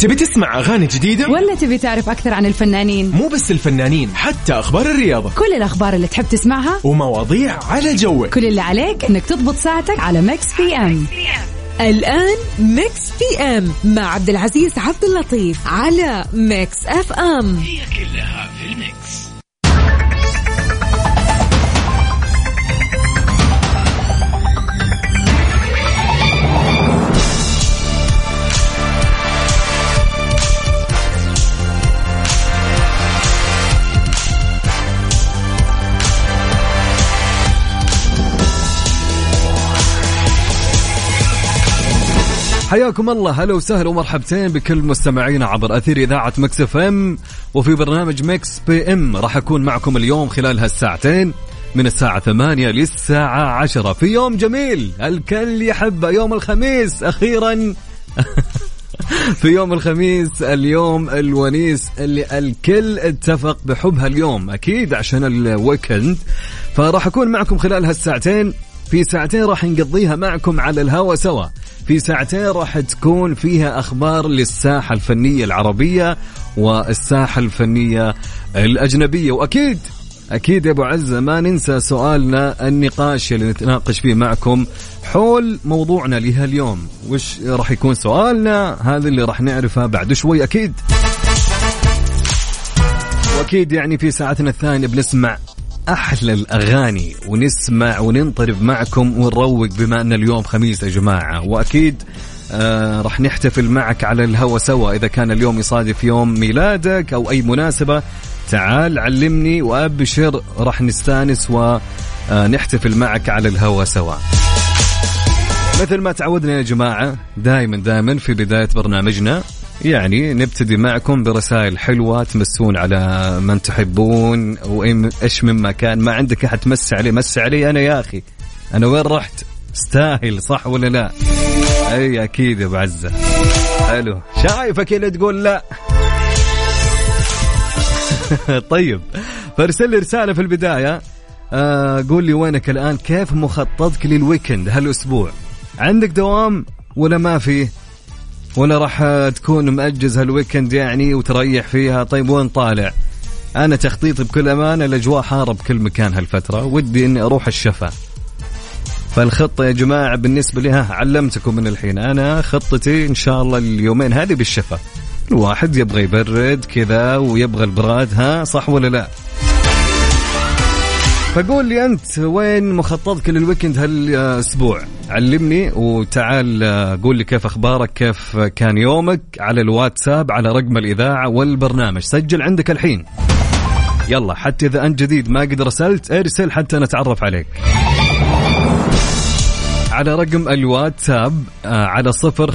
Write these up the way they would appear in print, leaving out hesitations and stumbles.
تبي تسمع أغاني جديدة ولا تبي تعرف أكثر عن الفنانين؟ مو بس الفنانين، حتى أخبار الرياضة، كل الأخبار اللي تحب تسمعها ومواضيع على جوك. كل اللي عليك إنك تضبط ساعتك على ميكس بي ام. الآن ميكس بي ام مع عبد العزيز عبد اللطيف على ميكس اف ام. هي كلها في الميكس. حياكم الله، هلا وسهلا ومرحبتين بكل مستمعينا عبر أثير إذاعة ميكس اف ام وفي برنامج ميكس بي ام. راح أكون معكم اليوم خلال هالساعتين من الساعة 8 للساعة 10 في يوم جميل الكل يحبه، يوم الخميس أخيرا. في يوم الخميس، اليوم الونيس اللي الكل اتفق بحبها اليوم أكيد عشان الويكند. فراح أكون معكم خلال هالساعتين. في ساعتين راح نقضيها معكم على الهوا سوا، في ساعتين راح تكون فيها أخبار للساحة الفنية العربية والساحة الفنية الأجنبية. وأكيد أكيد يا أبو عزة ما ننسى سؤالنا النقاش اللي نتناقش فيه معكم حول موضوعنا لها اليوم. وش راح يكون سؤالنا؟ هذا اللي راح نعرفه بعد شوي أكيد. وأكيد يعني في ساعتنا الثانية بنسمع أحلى الأغاني ونسمع وننطرب معكم ونروق بما أن اليوم خميس يا جماعة. وأكيد رح نحتفل معك على الهوا سوا. إذا كان اليوم يصادف يوم ميلادك أو أي مناسبة تعال علمني وأبشر، رح نستانس ونحتفل معك على الهوا سوا. مثل ما تعودنا يا جماعة دائما في بداية برنامجنا يعني نبتدي معكم برسائل حلوة تمسون على من تحبون وإيش مما كان. ما عندك أحد تمسي عليه مسي علي أنا يا أخي، أنا وين رحت؟ استاهل صح ولا لا؟ أي أكيد يا بعزة. حلو، شايفك اللي تقول لا. طيب فارسل لي رسالة في البداية، قول لي وينك الآن، كيف مخططك للويكند هالأسبوع؟ عندك دوام ولا ما فيه؟ ولا راح تكون مأجز هالويكند يعني وتريح فيها؟ طيب وين طالع؟ أنا تخطيطي بكل أمانة الأجواء حارة بكل مكان هالفترة، ودي إني أروح الشفا. فالخطة يا جماعة بالنسبة لها علمتكم من الحين، أنا خطتي إن شاء الله اليومين هذه بالشفا. الواحد يبغى يبرد كذا ويبغى البراد، ها صح ولا لا؟ فقول لي أنت وين مخططك للويكند هالأسبوع؟ علمني وتعال قول لي كيف أخبارك، كيف كان يومك على الواتساب على رقم الإذاعة والبرنامج. سجل عندك الحين يلا، حتى إذا أنت جديد ما قد رسلت ارسل حتى نتعرف عليك على رقم الواتساب على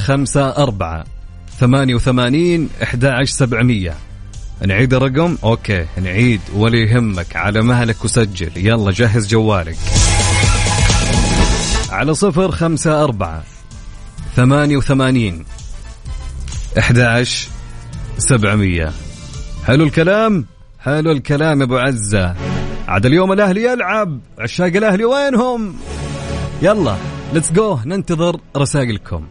054-88-11700. نعيد الرقم؟ أوكي نعيد ولا يهمك، على مهلك وسجل. يلا جهز جوالك على 054-88-11700. حلو الكلام، حلو الكلام يا أبو عزة. عاد اليوم الأهلي يلعب، عشاق الأهلي وينهم؟ يلا let's go، ننتظر رسائلكم.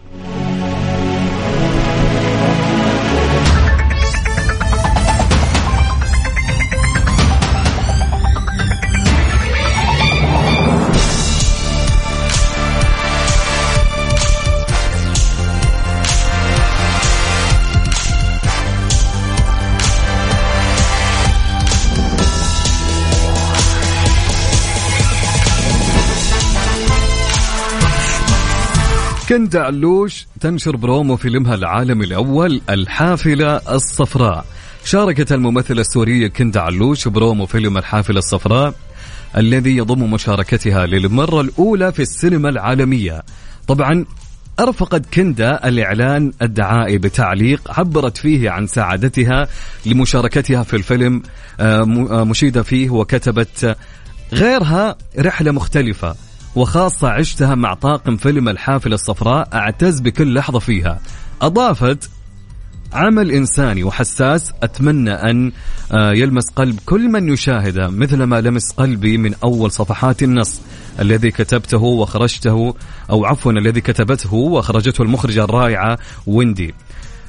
كندا علوش تنشر برومو فيلمها العالمي الأول الحافلة الصفراء. شاركت الممثلة السورية كندا علوش برومو فيلم الحافلة الصفراء الذي يضم مشاركتها للمرة الأولى في السينما العالمية. طبعا أرفقت كندا الإعلان الدعائي بتعليق عبرت فيه عن سعادتها لمشاركتها في الفيلم، مشيدة فيه وكتبت: غيرها رحلة مختلفة وخاصة عشتها مع طاقم فيلم الحافلة الصفراء، أعتز بكل لحظة فيها. أضافت: عمل إنساني وحساس أتمنى أن يلمس قلب كل من يشاهده مثل ما لمس قلبي من أول صفحات النص الذي كتبته وخرجته، أو عفوا الذي كتبته وخرجته المخرجة الرائعة ويندي.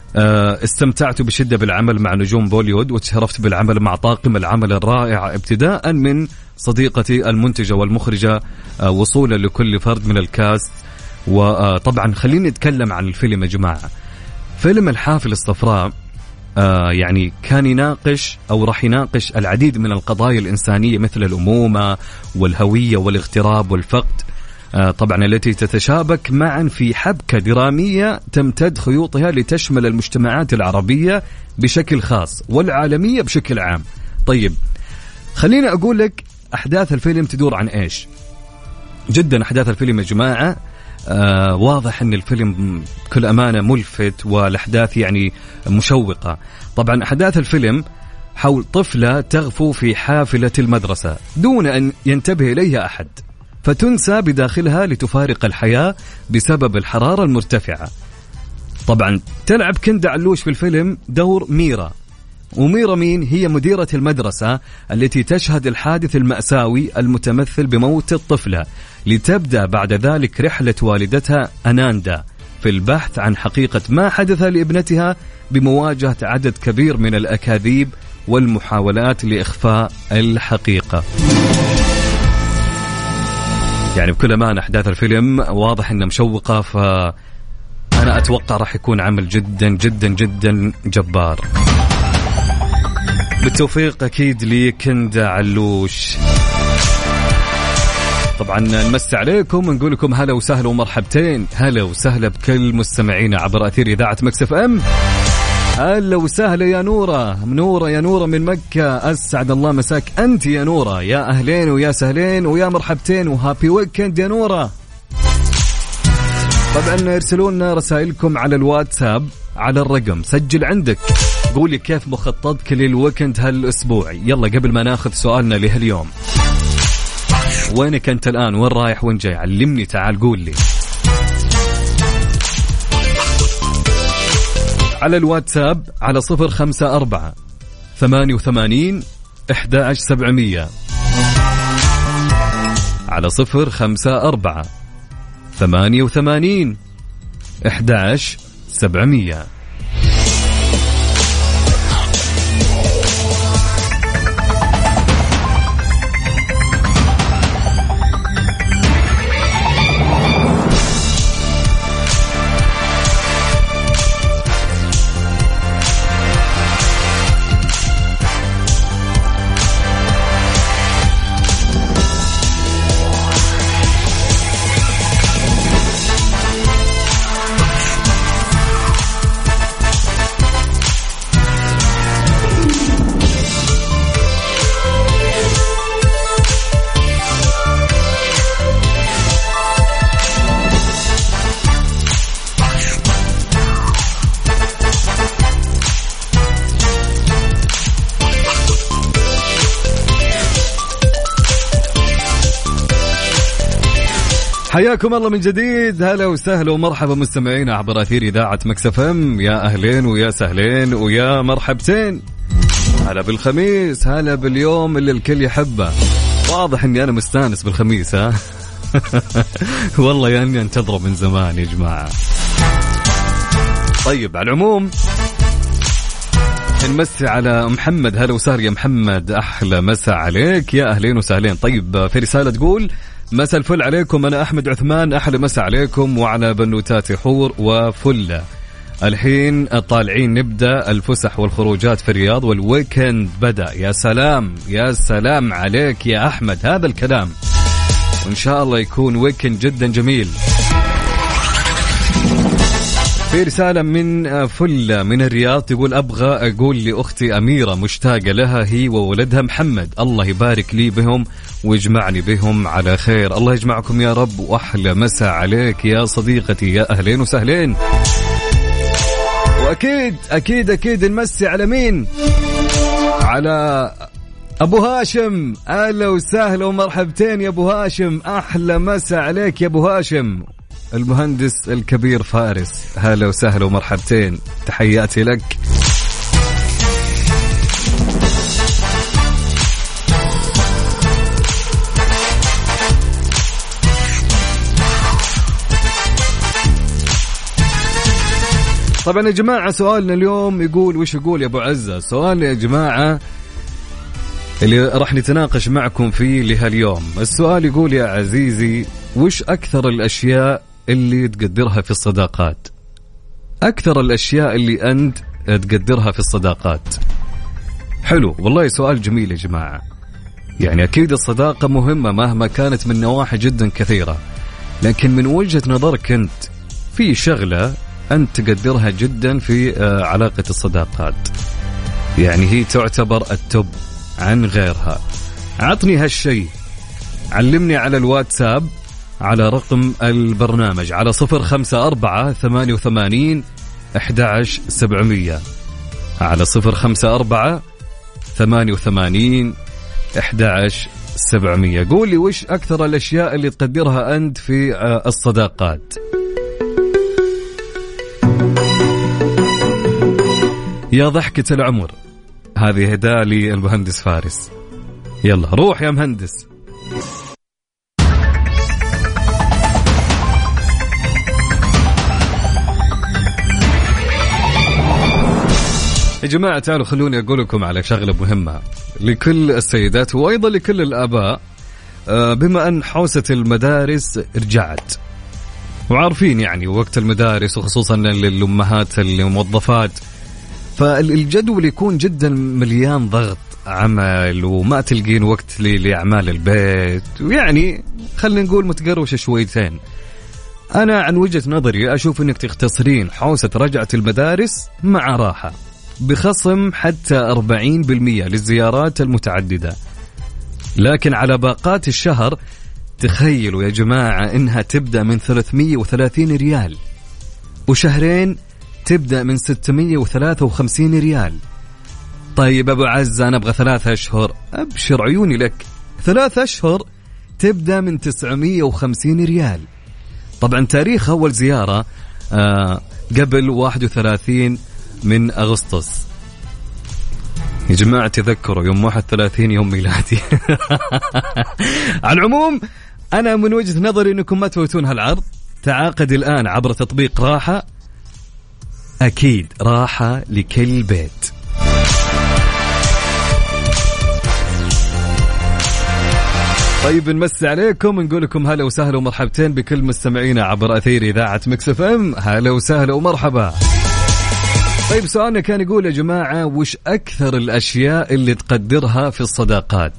استمتعت بشدة بالعمل مع نجوم بوليوود، وتشرفت بالعمل مع طاقم العمل الرائع ابتداء من صديقتي المنتجة والمخرجة وصولا لكل فرد من الكاست. وطبعا خليني نتكلم عن الفيلم يا جماعة. فيلم الحافلة الصفراء يعني كان يناقش أو راح يناقش العديد من القضايا الإنسانية مثل الأمومة والهوية والاغتراب والفقد، طبعا التي تتشابك معا في حبكة درامية تمتد خيوطها لتشمل المجتمعات العربية بشكل خاص والعالمية بشكل عام. طيب خليني أقول لك أحداث الفيلم تدور عن إيش. جدا أحداث الفيلم يا جماعة واضح أن الفيلم بكل أمانة ملفت والأحداث يعني مشوقة. طبعا أحداث الفيلم حول طفلة تغفو في حافلة المدرسة دون أن ينتبه إليها أحد، فتنسى بداخلها لتفارق الحياة بسبب الحرارة المرتفعة. طبعا تلعب كندا علوش في الفيلم دور ميرا، وميرا مين؟ هي مديرة المدرسة التي تشهد الحادث المأساوي المتمثل بموت الطفلة، لتبدأ بعد ذلك رحلة والدتها أناندا في البحث عن حقيقة ما حدث لابنتها بمواجهة عدد كبير من الأكاذيب والمحاولات لإخفاء الحقيقة. يعني بكل أمانة أحداث الفيلم واضح أنها مشوقة، فأنا أتوقع راح يكون عمل جدا جدا جدا جبار. بالتوفيق أكيد لكندا علوش. طبعا نمسي عليكم ونقول لكم هلا وسهلا ومرحبتين، هلا وسهلا بكل مستمعينا عبر أثير إذاعة مكس اف ام. هلا وسهلا يا نورة، منورة يا نورة من مكة، أسعد الله مساك أنت يا نورة، يا أهلين ويا سهلين ويا مرحبتين وهابي ويكند يا نورة. طبعا ارسلوا لنا رسائلكم على الواتساب على الرقم، سجل عندك، قولي كيف مخططك للويكند هالأسبوع. يلا قبل ما ناخذ سؤالنا لهاليوم، وينك أنت الآن؟ وين رايح وين جاي؟ علمني، تعال قول لي على الواتساب على 054-88-11700 على 054-88-11700. حياكم الله من جديد، هلا وسهلا ومرحبا مستمعينا عبر أثير إذاعة مكس اف ام. يا أهلين ويا سهلين ويا مرحبتين، هلا بالخميس، هلا باليوم اللي الكل يحبه. واضح أني أنا مستانس بالخميس، ها والله يعني انتظره من زمان يا جماعة. طيب على العموم نمسي على محمد، هلا وسهلا يا محمد، أحلى مساء عليك، يا أهلين وسهلين. طيب في رسالة تقول مساء الفل عليكم، أنا أحمد عثمان، أحلى مساء عليكم وعلى بنوتاتي حور وفلة. الحين طالعين نبدأ الفسح والخروجات في الرياض والويكند بدأ. يا سلام يا سلام عليك يا أحمد، هذا الكلام، وإن شاء الله يكون ويكند جدا جميل. في رسالة من فلة من الرياض تقول أبغى أقول لأختي أميرة مشتاقة لها هي وولدها محمد، الله يبارك لي بهم ويجمعني بهم على خير. الله يجمعكم يا رب، وأحلى مساء عليك يا صديقتي، يا أهلين وسهلين. وأكيد أكيد أكيد نمسي على مين؟ على أبو هاشم، أهلا وسهلا ومرحبتين يا أبو هاشم، أحلى مساء عليك يا أبو هاشم. المهندس الكبير فارس، هلا وسهلا ومرحبتين، تحياتي لك. طبعا يا جماعة سؤالنا اليوم يقول، وش يقول يا أبو عزة؟ سؤالنا يا جماعة اللي راح نتناقش معكم فيه لهاليوم، السؤال يقول يا عزيزي، وش أكثر الأشياء اللي تقدرها في الصداقات؟ أكثر الأشياء اللي أنت تقدرها في الصداقات. حلو والله، سؤال جميل يا جماعة. يعني أكيد الصداقة مهمة مهما كانت من نواحي جدا كثيرة، لكن من وجهة نظرك أنت في شغلة أنت تقدرها جدا في علاقة الصداقات، يعني هي تعتبر التوب عن غيرها. عطني هالشيء، علمني على الواتساب على رقم البرنامج على 054-88-11700 على 054-88-11700. قول لي وش أكثر الأشياء اللي تقدرها أنت في الصداقات. يا ضحكة العمر، هذه هدايا لي المهندس فارس. يلا روح يا مهندس. يا جماعة تعالوا خلوني أقول لكم على شغلة مهمة لكل السيدات وأيضا لكل الآباء. بما أن حوسة المدارس رجعت، وعارفين يعني وقت المدارس وخصوصا للأمهات الموظفات، فالجدول يكون جدا مليان ضغط عمل وما تلقين وقت لأعمال البيت، ويعني خلينا نقول متقروشة شويتين. أنا عن وجهة نظري أشوف أنك تختصرين حوسة رجعة المدارس مع راحة بخصم حتى 40% للزيارات المتعددة، لكن على باقات الشهر تخيلوا يا جماعة إنها تبدأ من 330 ريال، وشهرين تبدأ من 653 ريال. طيب أبو عز أنا أبغى 3 أشهر، أبشر عيوني لك، 3 أشهر تبدأ من 950 ريال. طبعا تاريخ أول زيارة قبل 31 من أغسطس. يا جماعة تذكروا يوم 31 يوم ميلادي. على العموم أنا من وجهة نظري أنكم ما تفوتون هالعرض. تعاقد الآن عبر تطبيق راحة، أكيد راحة لكل بيت. طيب نمسي عليكم، نقول لكم هلا وسهلا ومرحبتين بكل مستمعينا عبر أثير إذاعة ميكس اف ام. هلا وسهلا ومرحبا. طيب سؤالنا كان يقول يا جماعة، وش أكثر الأشياء اللي تقدرها في الصداقات؟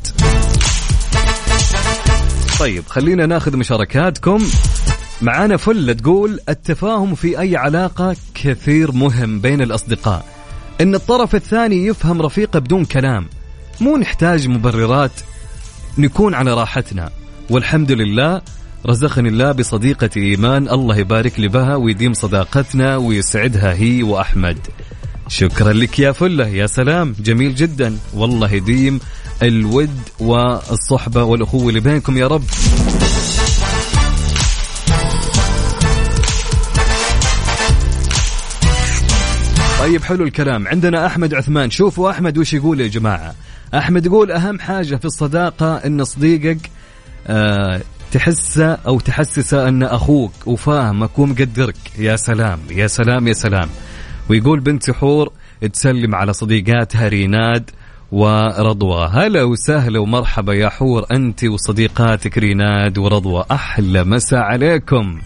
طيب خلينا ناخذ مشاركاتكم. معانا فلة تقول التفاهم في أي علاقة كثير مهم بين الأصدقاء، إن الطرف الثاني يفهم رفيقه بدون كلام، مو نحتاج مبررات، نكون على راحتنا. والحمد لله رزقني الله بصديقة إيمان، الله يبارك لي بها ويديم صداقتنا ويسعدها هي وأحمد. شكرا لك يا فلة، يا سلام جميل جدا، والله يديم الود والصحبة والأخوة اللي بينكم يا رب. طيب حلو الكلام. عندنا أحمد عثمان، شوفوا أحمد وش يقول يا جماعة. أحمد يقول أهم حاجة في الصداقة إن صديقك تحسه أو تحسسه أن أخوك وفاهمك ومقدرك. يا سلام يا سلام يا سلام. ويقول بنت حور تسلم على صديقاتها ريناد ورضوى. هلا وسهلا ومرحبا يا حور أنت وصديقاتك ريناد ورضوى، أحلى مساء عليكم.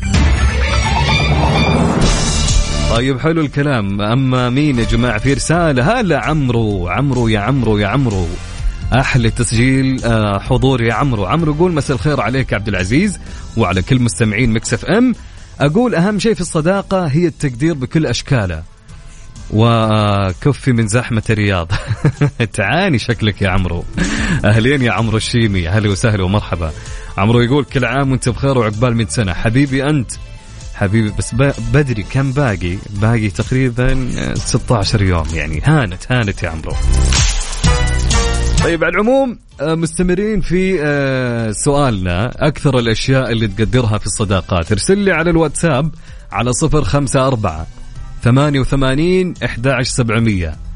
طيب حلو الكلام. أما مين يا جماعة في رسالة؟ هلا عمرو، عمرو يا عمرو يا عمرو، أحلى تسجيل حضور يا عمرو. عمرو يقول مساء الخير عليك عبد العزيز وعلى كل مستمعين ميكس اف ام. أقول أهم شيء في الصداقة هي التقدير بكل أشكاله وكفي من زحمة الرياض. تعاني شكلك يا عمرو. أهلين يا عمرو الشيمي، أهلا وسهلا ومرحبا. عمرو يقول كل عام وانت بخير وعقبال 100 سنة. حبيبي أنت حبيبي، بس بدري كم باقي تقريبا 16 يوم، يعني هانت يا عمرو. طيب على العموم مستمرين في سؤالنا، أكثر الأشياء اللي تقدرها في الصداقات. ارسل لي على الواتساب على 054-88-11700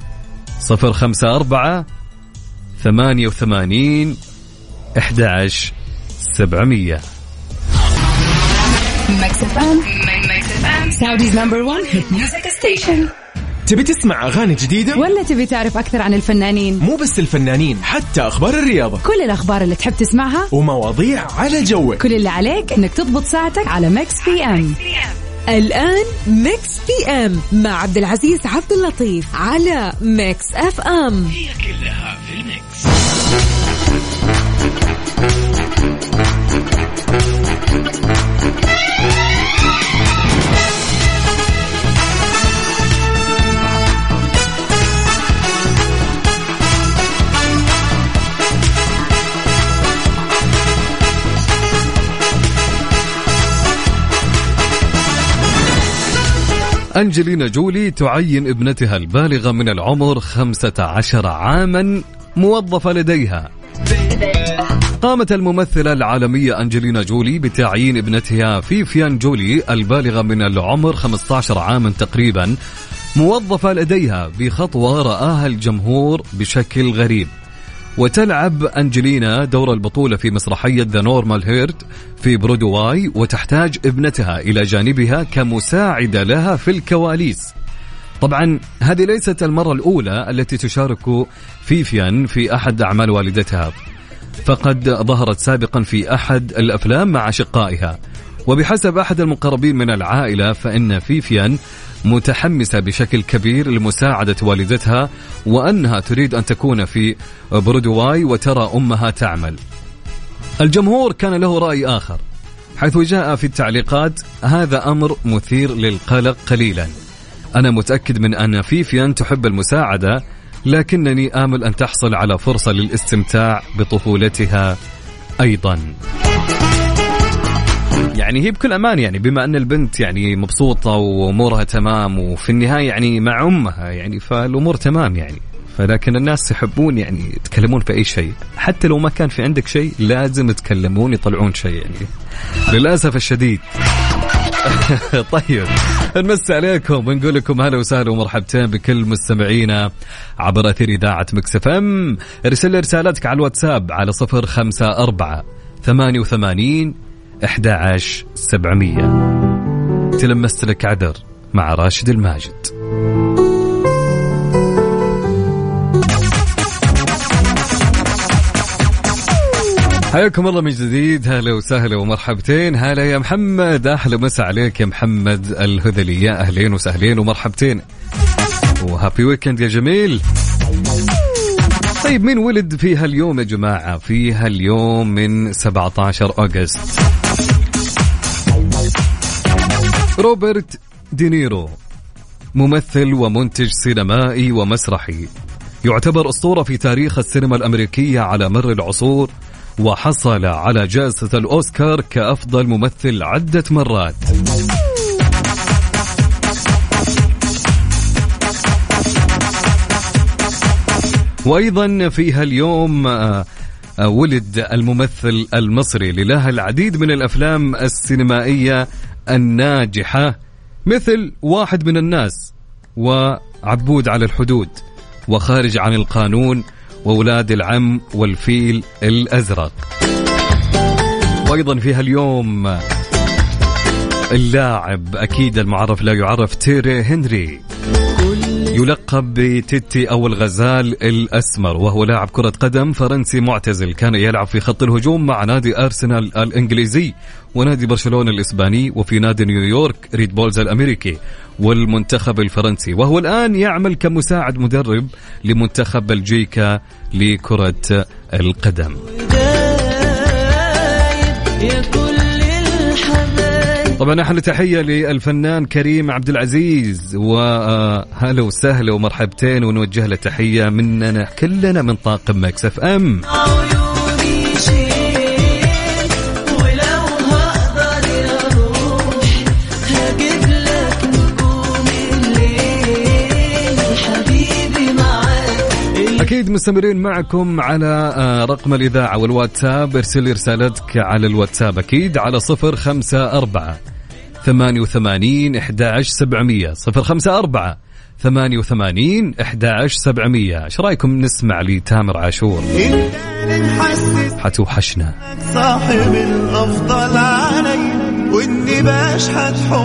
054-88-11700. Saudi's number one hit music station. تبي تسمع أغاني جديدة؟ ولا تبي تعرف أكثر عن الفنانين؟ مو بس الفنانين، حتى أخبار الرياضة، كل الأخبار اللي تحب تسمعها ومواضيع على جوك. كل اللي عليك إنك تضبط ساعتك على ميكس بي ام. الآن ميكس بي ام مع عبد العزيز عبد اللطيف على ميكس اف ام. هي كلها في الميكس. أنجلينا جولي تعين ابنتها البالغة من العمر 15 عاما موظفة لديها. قامت الممثلة العالمية أنجلينا جولي بتعيين ابنتها فيفيان جولي البالغة من العمر 15 عاما تقريبا موظفة لديها بخطوة رآها الجمهور بشكل غريب. وتلعب أنجلينا دور البطولة في مسرحية The Normal Heart في برودواي، وتحتاج ابنتها إلى جانبها كمساعدة لها في الكواليس. طبعا هذه ليست المرة الأولى التي تشارك فيفيان في أحد أعمال والدتها، فقد ظهرت سابقا في أحد الأفلام مع أشقائها. وبحسب أحد المقربين من العائلة فإن فيفيان متحمسة بشكل كبير لمساعدة والدتها، وأنها تريد أن تكون في برودواي وترى أمها تعمل. الجمهور كان له رأي آخر، حيث جاء في التعليقات: هذا أمر مثير للقلق قليلا، أنا متأكد من أن فيفيان تحب المساعدة، لكنني آمل أن تحصل على فرصة للاستمتاع بطفولتها أيضا. يعني هي بكل أمان، يعني بما أن البنت يعني مبسوطة وأمورها تمام وفي النهاية يعني مع أمها، يعني فالأمور تمام يعني. فلكن الناس يحبون يعني يتكلمون في أي شيء، حتى لو ما كان في عندك شيء لازم يتكلمون يطلعون شيء يعني للأسف الشديد. طيب نمسي عليكم ونقول لكم هلا وسهلا ومرحبتين بكل مستمعينا عبر أثير إذاعة ميكس اف ام. ارسل رسالتك على الواتساب على 054 88 11700. تلمست لك عذر مع راشد الماجد. حياكم الله من جديد، هلا وسهلا ومرحبتين. هلا يا محمد، أحلى مسا عليك يا محمد الهذلي، يا أهلين وسهلين ومرحبتين وهابي ويكند يا جميل. طيب مين ولد فيها اليوم يا جماعة؟ فيها اليوم من 17 أغسطس روبرت دينيرو، ممثل ومنتج سينمائي ومسرحي، يعتبر أسطورة في تاريخ السينما الأمريكية على مر العصور، وحصل على جائزة الأوسكار كأفضل ممثل عدة مرات. وأيضا فيها اليوم ولد الممثل المصري اللي له العديد من الأفلام السينمائية الناجحة، مثل واحد من الناس، وعبود على الحدود، وخارج عن القانون، وأولاد العم، والفيل الأزرق. وأيضا فيها اليوم اللاعب أكيد المعرف لا يعرف تيري هنري، يلقب بتيتي أو الغزال الأسمر، وهو لاعب كرة قدم فرنسي معتزل، كان يلعب في خط الهجوم مع نادي أرسنال الإنجليزي ونادي برشلونة الإسباني، وفي نادي نيويورك ريد بولز الأمريكي والمنتخب الفرنسي، وهو الآن يعمل كمساعد مدرب لمنتخب بلجيكا لكرة القدم. طبعا احنا تحية للفنان كريم عبد العزيز، وهلا وسهلا ومرحبتين، ونوجه له تحية مننا كلنا من طاقم ميكس اف ام. أكيد مستمرين معكم على رقم الإذاعة والواتساب. ارسل رسالتك على الواتساب أكيد على 054 88 11700 054 88 11700. ايش رايكم نسمع لتامر عاشور؟ حتوحشنا صاحب الأفضل علي وإني بشحت حب